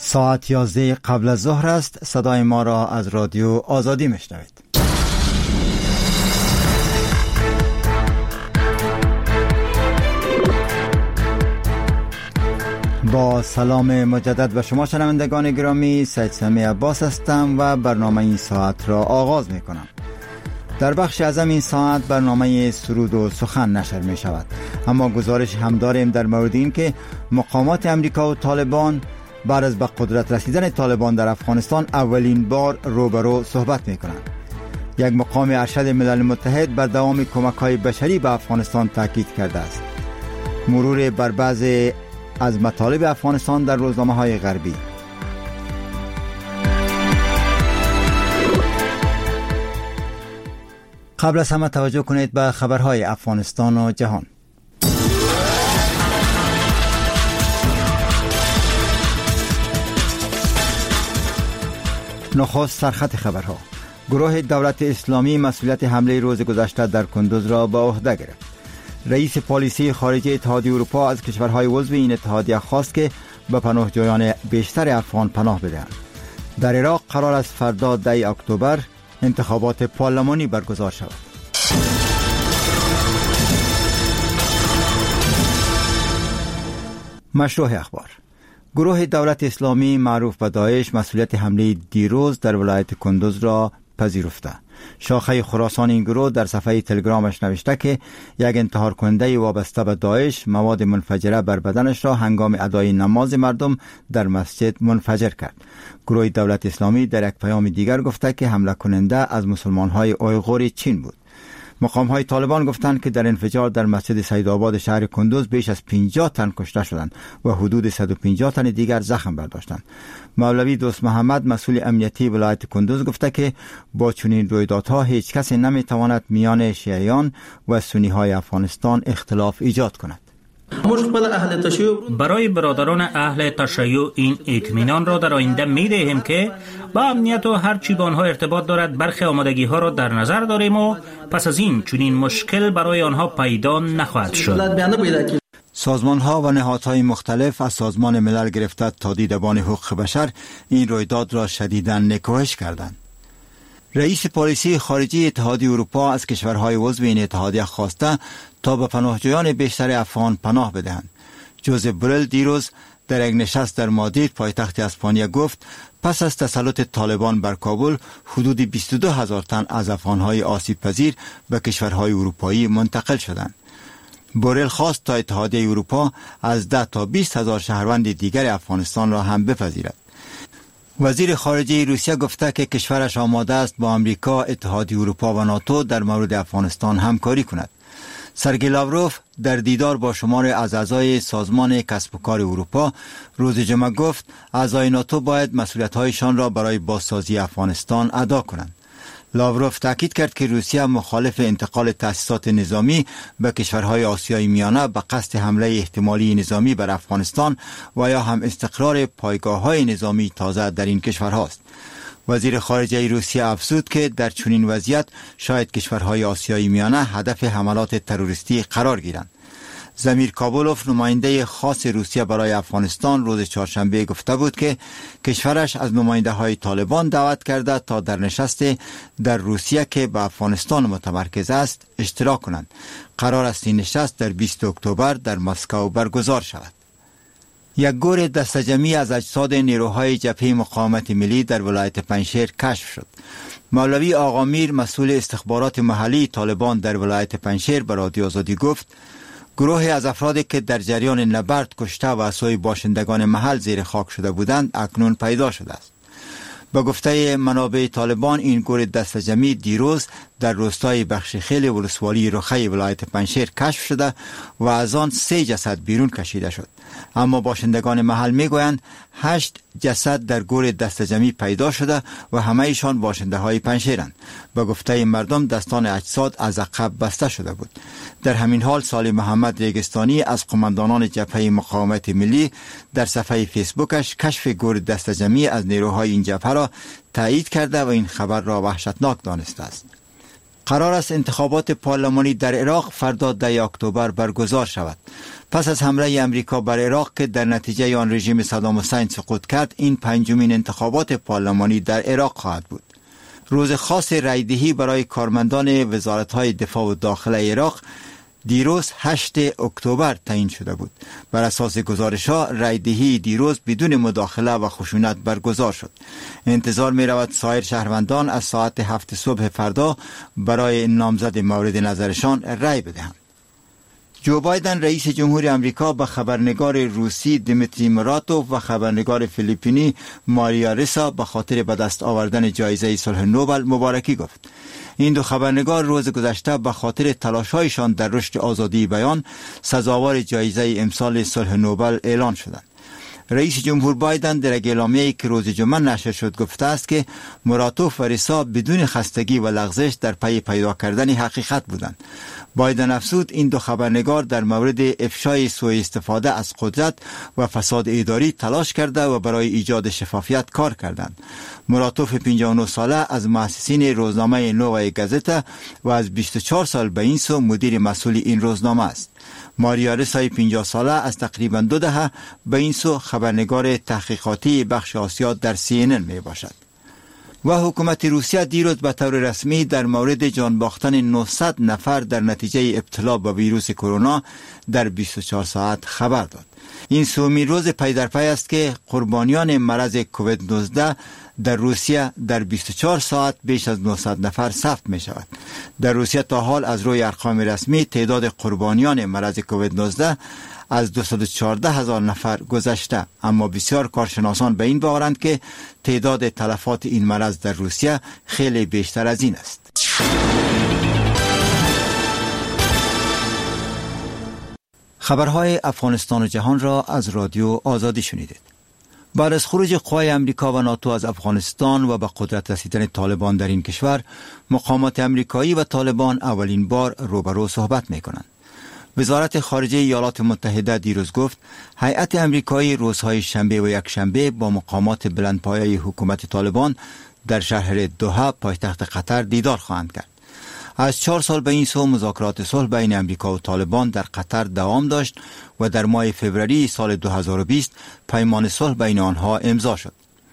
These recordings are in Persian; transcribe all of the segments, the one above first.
ساعت 11 قبل از ظهر است. صدای ما را از رادیو آزادی میشنوید. با سلام مجدد به شما شنوندگان گرامی، سید سمی عباس هستم و برنامه این ساعت را آغاز می کنم. در بخش اعظم این ساعت برنامه سرود و سخن نشر می شود، اما گزارش هم داریم در مورد این که مقامات امریکا و طالبان بعد از به قدرت رسیدن طالبان در افغانستان اولین بار روبرو صحبت می کنند. یک مقام ارشد ملل متحد بر دوام کمک‌های بشری به افغانستان تاکید کرده است. مرور بر بعضی از مطالب افغانستان در روزنامه‌های غربی. قبل از همه توجه کنید به خبرهای افغانستان و جهان. نخست سرخط خبرها. گروه دولت اسلامی مسئولیت حمله روز گذشته در کندوز را به عهده گرفت. رئیس پالیسی خارجه اتحادیه اروپا از کشورهای عضو این اتحادیه خواست که به پناهجویان بیشتر افغان پناه بدهند. در عراق قرار است فردا 10 اکتبر انتخابات پارلمانی برگزار شود. مشروع اخبار. گروه دولت اسلامی معروف به داعش مسئولیت حمله دیروز در ولایت کندوز را پذیرفته. شاخه خراسان این گروه در صفحه تلگرامش نوشته که یک انتحار کننده وابسته به داعش مواد منفجره بر بدنش را هنگام ادای نماز مردم در مسجد منفجر کرد. گروه دولت اسلامی در یک پیام دیگر گفته که حمله کننده از مسلمان‌های اویغور چین بود. مقام‌های طالبان گفتند که در انفجار در مسجد سیدآباد شهر کندوز بیش از 50 تن کشته شدند و حدود 150 تن دیگر زخم برداشتند. مولوی دوست محمد مسئول امنیتی ولایت کندوز گفته که با چنین رویدادها هیچ کس نمیتواند میان شیعیان و سنی‌های افغانستان اختلاف ایجاد کند. برای برادران اهل تشیع این اطمینان را در آینده می دهیم که با امنیت و هر چی با آنها ارتباط دارد برخی آمادگی ها را در نظر داریم و پس از این چنین مشکل برای آنها پیدا نخواهد شد. سازمان ها و نهادهای مختلف از سازمان ملل گرفته تا دیدبان حقوق بشر این رویداد را شدیداً نکوهش کردند. رئیس پالیسی خارجی اتحادیه اروپا از کشورهای عضو این اتحادیه خواسته تا به پناهجویان بیشتر افغان پناه بدهند. جوزف بورل دیروز در یک نشست در مادرید پایتخت اسپانیا گفت پس از تسلط طالبان بر کابل حدود 22,000 تن از افغانهای آسیب پذیر به کشورهای اروپایی منتقل شدند. بورل خواست تا اتحادیه اروپا از 10 تا 20,000 شهروند دیگر افغانستان را هم بپذیرد. وزیر خارجه روسیه گفته که کشورش آماده است با آمریکا، اتحادیه اروپا و ناتو در مورد افغانستان همکاری کند. سرگئی لاوروف در دیدار با شماری از اعضای سازمان کسب و کار اروپا روز جمعه گفت اعضای ناتو باید مسئولیت‌هایشان را برای بازسازی افغانستان ادا کنند. لاوروف تاکید کرد که روسیه مخالف انتقال تأسیسات نظامی به کشورهای آسیای میانه به قصد حمله احتمالی نظامی بر افغانستان و یا هم استقرار پایگاه‌های نظامی تازه در این کشورهاست. وزیر خارجه روسیه افزود که در چنین وضعیت شاید کشورهای آسیای میانه هدف حملات تروریستی قرار گیرند. زمیر کابولوف نماینده خاص روسیه برای افغانستان روز چهارشنبه گفته بود که کشورش از نماینده های طالبان دعوت کرده تا در نشست در روسیه که به افغانستان متمرکز است اشتراک کنند. قرار است این نشست در 20 اکتبر در مسکو برگزار شود. یک گور دسته‌جمعی از اجساد نیروهای جبهه مقاومت ملی در ولایت پنجشیر کشف شد. مولوی آقا میر مسئول استخبارات محلی طالبان در ولایت پنجشیر به رادیو آزادی گفت گروهی از افرادی که در جریان نبرد کشته و اسای باشندگان محل زیر خاک شده بودند اکنون پیدا شده است. با گفته منابع طالبان این گور دسته‌جمعی دیروز در روستای بخشیخیل ولسوالی رخی ولایت پنجشیر کشف شده و از آن 3 جسد بیرون کشیده شد. اما باشندگان محل میگویند 8 جسد در گور دسته‌جمعی پیدا شده و همه ایشان باشنده های پنجشیرند. با گفته مردم دستان اجساد از عقب بسته شده بود. در همین حال سالی محمد ریگستانی از قماندانان جبهه مقاومت ملی در صفحه فیسبوکش کشف گور دسته‌جمعی از نیروهای این جبهه را تایید کرده و این خبر را وحشتناک دانسته است. قرار است انتخابات پارلمانی در عراق فردا 10 اکتبر برگزار شود. پس از حمله امریکا بر عراق که در نتیجه آن رژیم صدام حسین سقوط کرد، این پنجمین انتخابات پارلمانی در عراق خواهد بود. روز خاص رایدهی برای کارمندان وزارت‌های دفاع و داخله عراق دیروز 8 اکتبر تعیین شده بود. بر اساس گزارش‌ها رایدهی دیروز بدون مداخله و خشونت برگزار شد. انتظار می‌رود سایر شهروندان از ساعت 7 صبح فردا برای نامزد مورد نظرشان رای بدهند. جو بایدن رئیس جمهور امریکا به خبرنگار روسی دیمیتری مراتوف و خبرنگار فیلیپینی ماریا ریسا به خاطر به دست آوردن جایزه صلح نوبل مبارکی گفت. این دو خبرنگار روز گذشته به خاطر تلاش‌هایشان در رشد آزادی بیان سزاوار جایزه امسال صلح نوبل اعلان شدند. رئیس جمهور بایدن در اعلامیه‌ای که روز جمعه نشر شد گفته است که مراتوف و ریسا بدون خستگی و لغزش در پی پیدا کردن حقیقت بودند. بایدن افزود این دو خبرنگار در مورد افشای سوء استفاده از قدرت و فساد اداری تلاش کرده و برای ایجاد شفافیت کار کردند. مراتوف 59 ساله از مؤسسین روزنامه نوای گازتا و از 24 سال به این سو مدیر مسئول این روزنامه است. ماریا ریسای 50 ساله از تقریباً 2 دهه به این سو خبرنگار تحقیقاتی بخش آسیا در CNN می باشد. و حکومت روسیه دیروز به طور رسمی در مورد جان باختن 900 نفر در نتیجه ابتلا به ویروس کرونا در 24 ساعت خبر داد. این سومین روز پی در پی است که قربانیان مرض کووید 19 در روسیه در 24 ساعت بیش از 900 نفر ثبت می شود. در روسیه تا حال از روی ارقام رسمی تعداد قربانیان مرض کووید 19 از 214,000 نفر گذشته، اما بسیار کارشناسان به این باورند که تعداد تلفات این مرض در روسیه خیلی بیشتر از این است. خبرهای افغانستان و جهان را از رادیو آزادی شنیدید. بعد از خروج قوای امریکا و ناتو از افغانستان و به قدرت رسیدن طالبان در این کشور، مقامات امریکایی و طالبان اولین بار روبرو صحبت می‌کنند. وزارت خارجه ایالات متحده دیروز گفت هیئت امریکایی روزهای شنبه و یکشنبه با مقامات بلندپایه حکومت طالبان در شهر دوحه پایتخت قطر دیدار خواهند کرد. از 4 سال به این سو مذاکرات صلح بین امریکا و طالبان در قطر دوام داشت و در ماه فوریه سال 2020 پیمان صلح بین آنها امضا شد.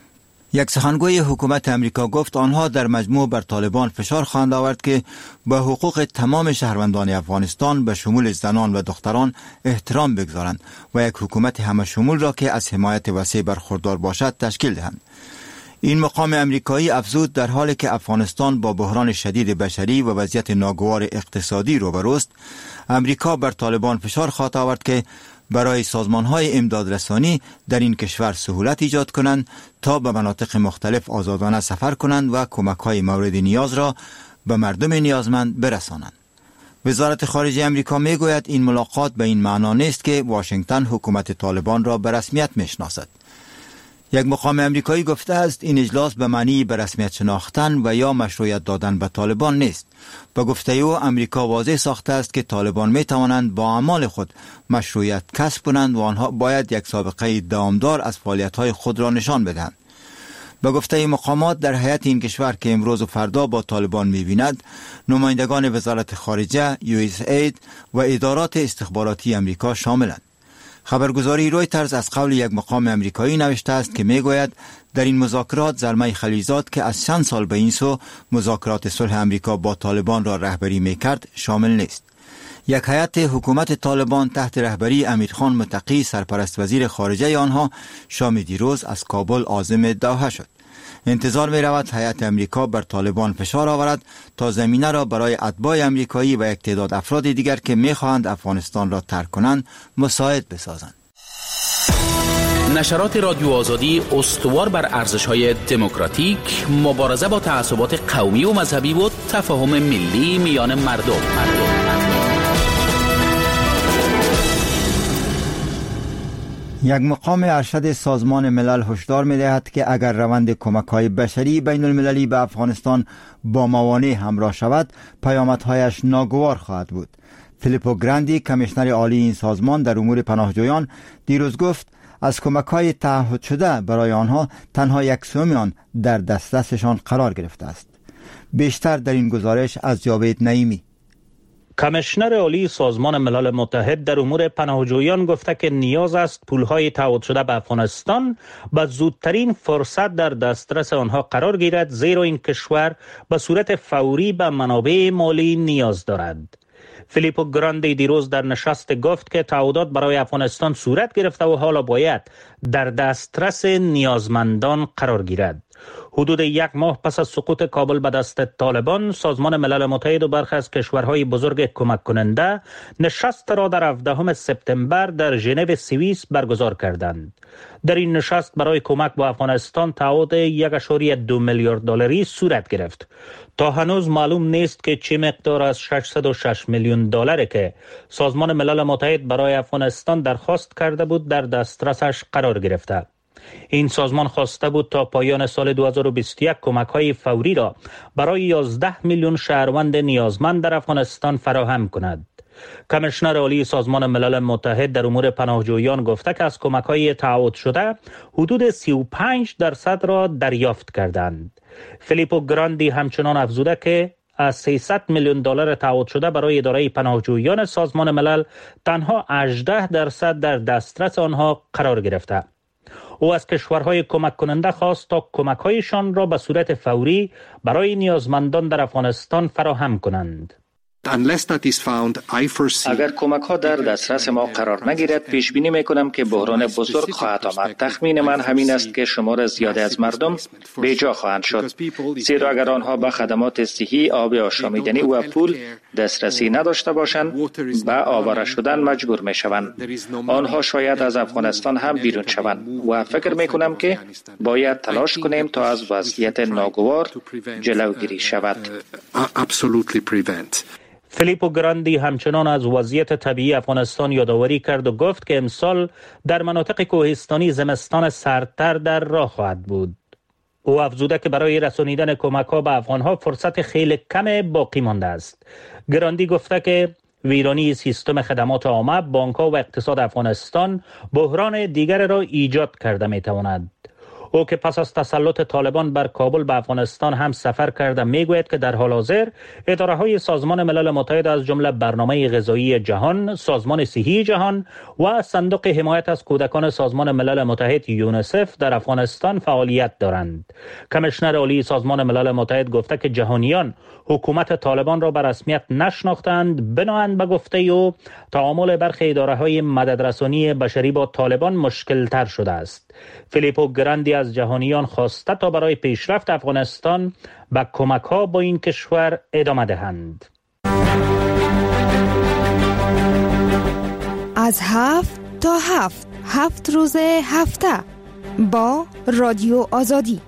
یک سخنگوی حکومت امریکا گفت آنها در مجموع بر طالبان فشار خواهند آورد که به حقوق تمام شهروندان افغانستان به شمول زنان و دختران احترام بگذارند و یک حکومت همه شمول را که از حمایت وسیع برخوردار باشد تشکیل دهند. این مقام امریکایی افزود در حالی که افغانستان با بحران شدید بشری و وضعیت ناگوار اقتصادی روبروست، امریکا بر طالبان فشار خواهد آورد که برای سازمان‌های امدادرسانی در این کشور سهولت ایجاد کنند تا به مناطق مختلف آزادانه سفر کنند و کمک‌های مورد نیاز را به مردم نیازمند برسانند. وزارت خارجه امریکا میگوید این ملاقات به این معنا نیست که واشنگتن حکومت طالبان را به رسمیت میشناسد. یک مقام امریکایی گفته است این اجلاس به معنی به رسمیت شناختن و یا مشروعیت دادن به طالبان نیست. با گفته او امریکا واضح ساخته است که طالبان می توانند با اعمال خود مشروعیت کسب کنند و آنها باید یک سابقه دوامدار از فعالیت‌های خود را نشان بدهند. با گفته مقامات در هیئت این کشور که امروز و فردا با طالبان می‌بیند نمایندگان وزارت خارجه، USAID و ادارات استخباراتی امریکا شاملند. خبرگزاری رویترز از قول یک مقام امریکایی نوشته است که میگوید در این مذاکرات زلمه خلیلزاد که از چند سال به این سو مذاکرات صلح امریکا با طالبان را رهبری میکرد شامل نیست. یک هیئت حکومت طالبان تحت رهبری امیرخان متقی سرپرست وزیر خارجه آنها شام دیروز از کابل عازم دوحه شد. انتظار می رود هیئت امریکا بر طالبان فشار آورد تا زمینه را برای اتباع امریکایی و یک تعداد افراد دیگر که می خواهند افغانستان را ترک کنند مساعد بسازند. نشرات رادیو آزادی استوار بر ارزش‌های دموکراتیک، مبارزه با تعصبات قومی و مذهبی و تفاهم ملی میان مردم. یک مقام ارشد سازمان ملل هشدار می‌دهد که اگر روند کمک‌های بشری بین المللی به افغانستان با موانع همراه شود، پیامدهایش ناگوار خواهد بود. فیلیپو گراندی، کمیشنر عالی این سازمان در امور پناهجویان، دیروز گفت از کمک‌های تعهد شده برای آنها تنها 1/3 آن در دسترسشان قرار گرفته است. بیشتر در این گزارش از جاوید نعیمی. کمیشنر عالی سازمان ملل متحد در امور پناهجویان گفته که نیاز است پولهای تعهد شده به افغانستان به زودترین فرصت در دسترس آنها قرار گیرد، زیرا این کشور به صورت فوری به منابع مالی نیاز دارد. فیلیپو گراندی دیروز در نشست گفت که تعهدات برای افغانستان صورت گرفته و حالا باید در دسترس نیازمندان قرار گیرد. حدود 1 ماه پس از سقوط کابل به دست طالبان، سازمان ملل متحد و برخی از کشورهای بزرگ کمک کننده نشست را در 17 سپتامبر در ژنو سوئیس برگزار کردند. در این نشست برای کمک به افغانستان تعهد 1.2 میلیارد دلاری صورت گرفت. تا هنوز معلوم نیست که چه مقدار از 606 میلیون دلاری که سازمان ملل متحد برای افغانستان درخواست کرده بود در دسترسش قرار گرفته. این سازمان خواسته بود تا پایان سال 2021 کمک‌های فوری را برای 11 میلیون شهروند نیازمند در افغانستان فراهم کند. کمیشنر عالی سازمان ملل متحد در امور پناهجویان گفته که از کمک‌های تعهد شده حدود 35% را دریافت کردند. فیلیپو گراندی همچنان افزوده که از 300 میلیون دلار تعهد شده برای اداره پناهجویان سازمان ملل تنها 18% در دسترس آنها قرار گرفته. او از کشورهای کمک کننده خواست تا کمک‌هایشان را به صورت فوری برای نیازمندان در افغانستان فراهم کنند. اگر کمک ها در دسترس ما قرار نگیرد، پیش بینی می کنم که بحران بزرگ خواهد آمد. تخمین من همین است که شمار زیادی از مردم بیجا خواهند شد، زیرا اگر آنها به خدمات صحی، آب آشامیدنی و پول دسترسی نداشته باشند، به آواره شدن مجبور می شوند. آنها شاید از افغانستان هم بیرون شوند و فکر می کنم که باید تلاش کنیم تا از وضعیت ناگوار جلوگیری شود. فیلیپو گراندی همچنان از وضعیت طبیعی افغانستان یادآوری کرد و گفت که امسال در مناطق کوهستانی زمستان سردتر در راه خواهد بود. او افزوده که برای رسانیدن کمک‌ها به افغان‌ها فرصت خیلی کم باقی مانده است. گراندی گفته که ویرانی سیستم خدمات عامه، بانک‌ها و اقتصاد افغانستان بحران دیگر را ایجاد کرده می‌تواند. او که پس از تسلط طالبان بر کابل به افغانستان هم سفر کرده میگوید که در حال حاضر اداره‌های سازمان ملل متحد از جمله برنامه غذایی جهان، سازمان صحی جهان و صندوق حمایت از کودکان سازمان ملل متحد یونیسف در افغانستان فعالیت دارند. کمیشنر عالی سازمان ملل متحد گفته که جهانیان حکومت طالبان را به رسمیت نشناختند، بنابراین به گفته او تعامل برخی اداره‌های مددرسانی بشری با طالبان مشکل تر شده است. فیلیپو گراندی از جهانیان خواسته تا برای پیشرفت افغانستان به کمک‌ها با این کشور ادامه دهند. از 7 تا 7 روز هفته با رادیو آزادی.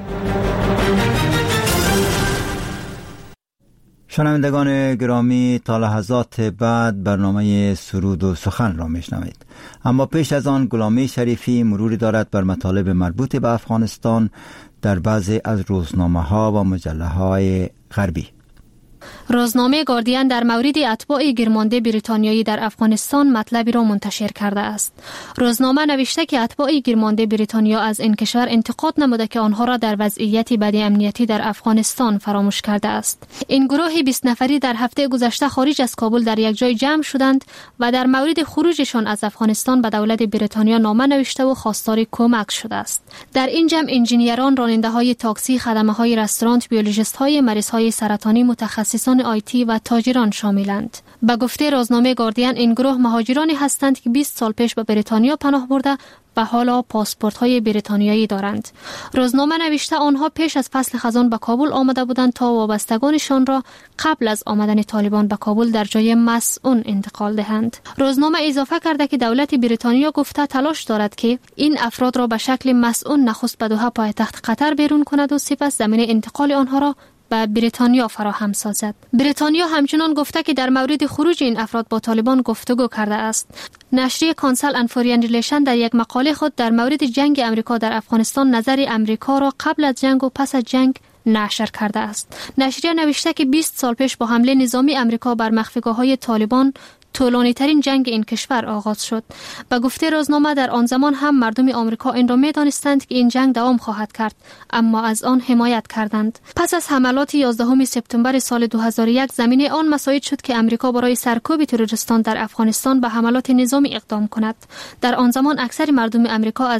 شنوندگان گرامی، تا لحظات بعد برنامه سرود و سخن را میشنوید. اما پیش از آن غلامی شریفی مروری دارد بر مطالب مربوط به افغانستان در بعضی از روزنامه‌ها و مجله‌های غربی. روزنامه گاردین در مورد اتباع گیرمانده بریتانیایی در افغانستان مطلبی را منتشر کرده است. روزنامه نوشته که اتباع گیرمانده بریتانیا از این کشور انتقاد نموده که آنها را در وضعیتی بد امنیتی در افغانستان فراموش کرده است. این گروه 20 نفری در هفته گذشته خارج از کابل در یک جای جمع شدند و در مورد خروجشان از افغانستان به دولت بریتانیا نامه نوشته و خواستار کمک شده است. در این جمع انجینیران، راننده‌های تاکسی، خدمه‌های رستوران، بیولوژیست‌های مریض‌های سرطانی، متخصصان آیتی و تاجران شاملند. به گفته روزنامه گاردین، این گروه مهاجرانی هستند که 20 سال پیش به بریتانیا پناه برده و حالا پاسپورت‌های بریتانیایی دارند. روزنامه نوشته آنها پیش از فصل خزان به کابل آمده بودند تا وابستگانشان را قبل از آمدن طالبان به کابل در جای مسئول انتقال دهند. روزنامه اضافه کرده که دولت بریتانیا گفته تلاش دارد که این افراد را به شکل مسئول نخست به دوحه پایتخت قطر بیرون کند و سپس زمینه انتقال آنها را به بریتانیا فراهم سازد. بریتانیا همچنان گفته که در مورد خروج این افراد با طالبان گفتگو کرده است. نشریه کانسل اند فورین ریلیشن در یک مقاله خود در مورد جنگ امریکا در افغانستان نظر امریکا را قبل از جنگ و پس از جنگ نشر کرده است. نشریه نوشته که 20 سال پیش با حمله نظامی امریکا بر مخفیگاه‌های طالبان، طولانی ترین جنگ این کشور آغاز شد. به گفته روزنامه در آن زمان هم مردم آمریکا این را می‌دانستند که این جنگ دوام خواهد کرد، اما از آن حمایت کردند. پس از حملات 11 سپتامبر سال 2001 زمینه آن مساعد شد که آمریکا برای سرکوب تروریستان در افغانستان به حملات نظامی اقدام کند. در آن زمان اکثر مردم آمریکا از